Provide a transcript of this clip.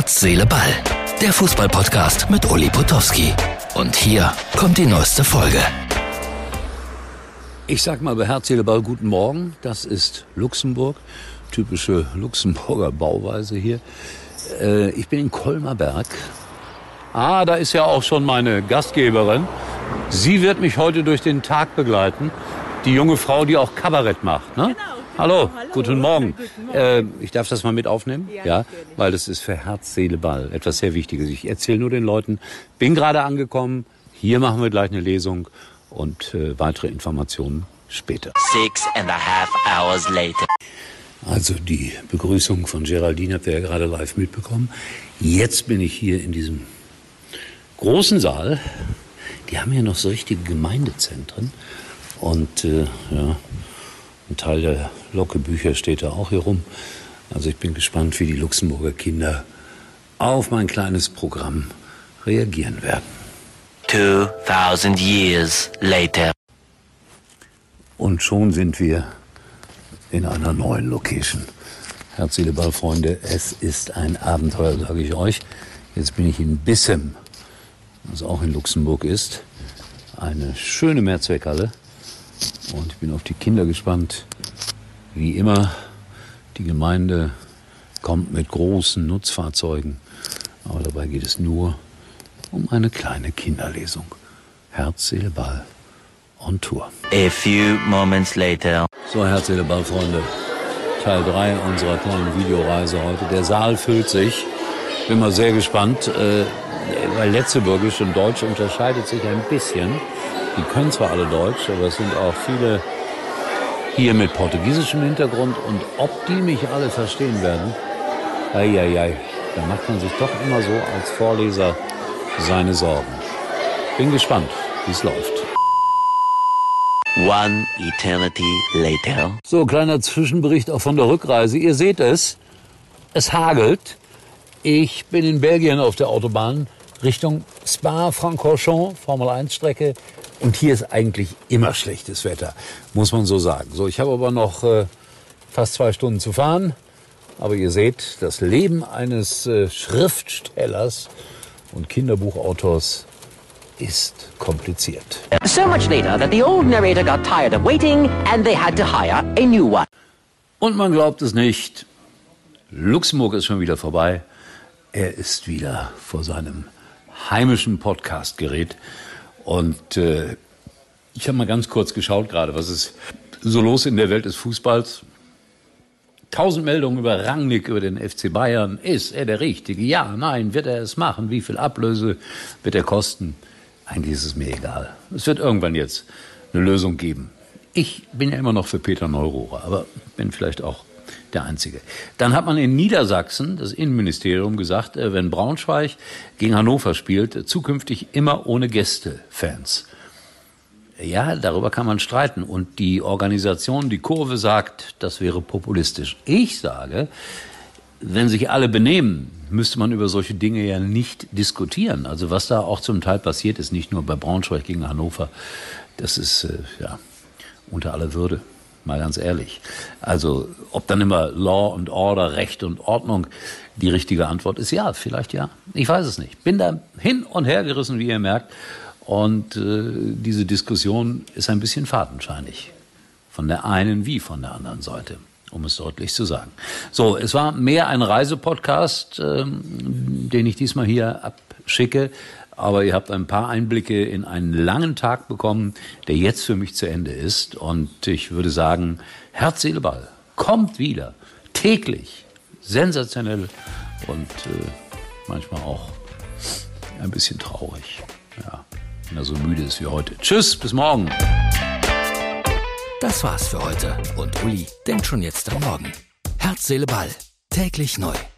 Herz, Seele, Ball. Der Fußball-Podcast mit Uli Potowski. Und hier kommt die neueste Folge. Ich sag mal bei Herz, Seele, Ball guten Morgen. Das ist Luxemburg. Typische Luxemburger Bauweise hier. Ich bin in Colmar-Berg. Da ist ja auch schon meine Gastgeberin. Sie wird mich heute durch den Tag begleiten. Die junge Frau, die auch Kabarett macht, ne? Genau. Hallo, guten Morgen. Ich darf das mal mit aufnehmen? Ja, weil das ist für Herz, Seele, Ball etwas sehr Wichtiges. Ich erzähle nur den Leuten, bin gerade angekommen, hier machen wir gleich eine Lesung und weitere Informationen später. 6.5 hours later. Also die Begrüßung von Geraldine habt ihr ja gerade live mitbekommen. Jetzt bin ich hier in diesem großen Saal. Die haben hier noch so richtige Gemeindezentren und ein Teil der Lockebücher steht da auch hier rum. Also ich bin gespannt, wie die Luxemburger Kinder auf mein kleines Programm reagieren werden. 2,000 years later. Und schon sind wir in einer neuen Location. Herz, Seele, Ball, Freunde, es ist ein Abenteuer, sage ich euch. Jetzt bin ich in Bissem, was auch in Luxemburg ist. Eine schöne Mehrzweckhalle. Und ich bin auf die Kinder gespannt. Wie immer, die Gemeinde kommt mit großen Nutzfahrzeugen. Aber dabei geht es nur um eine kleine Kinderlesung. Herz, Seele, Ball on Tour. A few moments later. So, Herz, Seele, Ball, Freunde. Teil 3 unserer kleinen Videoreise heute. Der Saal füllt sich. Bin mal sehr gespannt, weil Letzteburgisch und Deutsch unterscheidet sich ein bisschen. Die können zwar alle Deutsch, aber es sind auch viele hier mit portugiesischem Hintergrund. Und ob die mich alle verstehen werden, da macht man sich doch immer so als Vorleser seine Sorgen. Bin gespannt, wie es läuft. One eternity later. So, kleiner Zwischenbericht auch von der Rückreise. Ihr seht es hagelt. Ich bin in Belgien auf der Autobahn Richtung Spa-Francorchamps, Formel-1-Strecke. Und hier ist eigentlich immer schlechtes Wetter, muss man so sagen. So, ich habe aber noch fast 2 Stunden zu fahren. Aber ihr seht, das Leben eines Schriftstellers und Kinderbuchautors ist kompliziert. So much later that the old narrator got tired of waiting and they had to hire a new one. Und man glaubt es nicht, Luxemburg ist schon wieder vorbei. Er ist wieder vor seinem heimischen Podcastgerät. Und ich habe mal ganz kurz geschaut gerade, was ist so los in der Welt des Fußballs. 1000 Meldungen über Rangnick, über den FC Bayern. Ist er der Richtige? Ja, nein, wird er es machen? Wie viel Ablöse wird er kosten? Eigentlich ist es mir egal. Es wird irgendwann jetzt eine Lösung geben. Ich bin ja immer noch für Peter Neururer, aber bin vielleicht auch der Einzige. Dann hat man in Niedersachsen, das Innenministerium, gesagt, wenn Braunschweig gegen Hannover spielt, zukünftig immer ohne Gästefans. Ja, darüber kann man streiten. Und die Organisation, die Kurve sagt, das wäre populistisch. Ich sage, wenn sich alle benehmen, müsste man über solche Dinge ja nicht diskutieren. Also was da auch zum Teil passiert ist, nicht nur bei Braunschweig gegen Hannover, das ist unter aller Würde. Mal ganz ehrlich. Also, ob dann immer Law and Order, Recht und Ordnung die richtige Antwort ist, ja, vielleicht ja. Ich weiß es nicht. Bin da hin und her gerissen, wie ihr merkt. Und diese Diskussion ist ein bisschen fadenscheinig. Von der einen wie von der anderen Seite, um es deutlich zu sagen. So, es war mehr ein Reisepodcast, den ich diesmal hier abschicke. Aber ihr habt ein paar Einblicke in einen langen Tag bekommen, der jetzt für mich zu Ende ist. Und ich würde sagen, Herz, Seele, Ball kommt wieder. Täglich. Sensationell und manchmal auch ein bisschen traurig. Ja, wenn er so müde ist wie heute. Tschüss, bis morgen. Das war's für heute. Und Uli denkt schon jetzt am Morgen. Herz, Seele, Ball. Täglich neu.